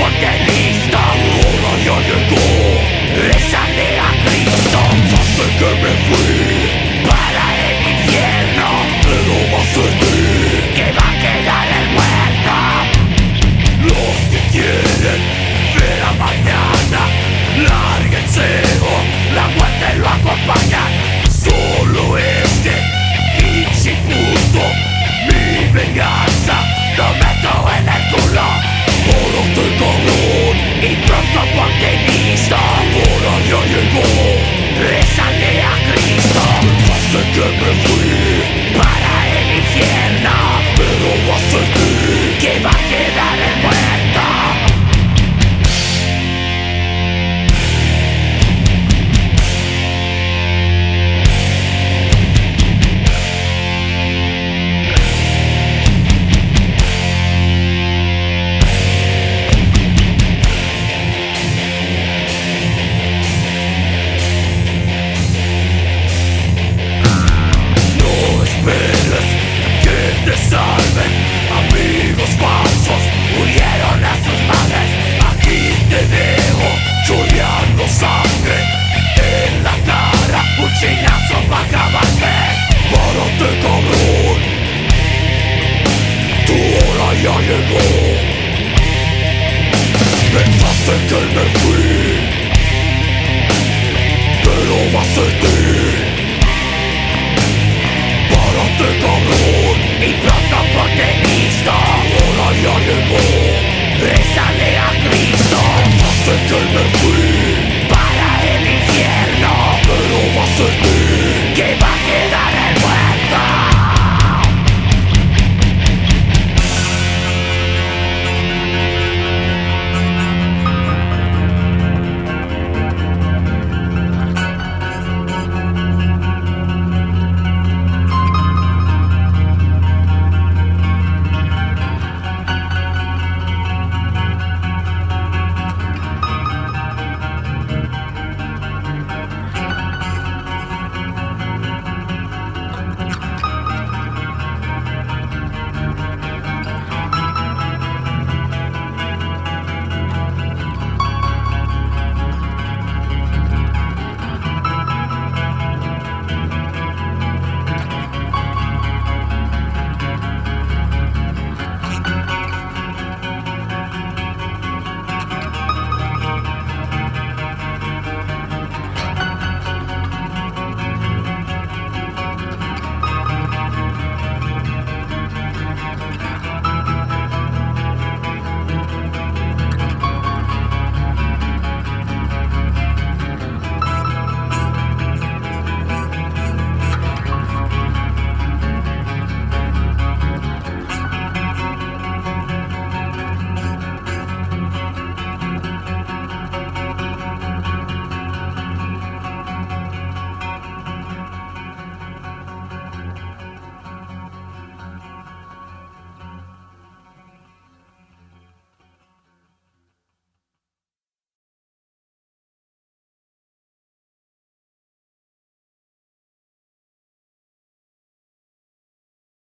ponte listo. Ahora ya llegó esa lea Cristo. Hace que me fui para el infierno, pero va a ser ti que va a quedar el muerto. Los que quieren ver a mañana, lárguense o la muerte lo acompaña. Solo este pinche puto, mi venganza lo meto en el culo. Pórate cabrón y pronto ponte listo. Ahora ya llegó esa lea Cristo. Pensaste que me fui para el infierno, pero va a ser ti que va a quedar el muerto. Te salven, amigos falsos murieron a sus madres. Aquí te dejo chorreando sangre en la cara, un chinazo pa' acabarte. Párate cabrón, tu hora ya llegó. Pensaste que me fui, pero va a ser ti. Párate cabrón.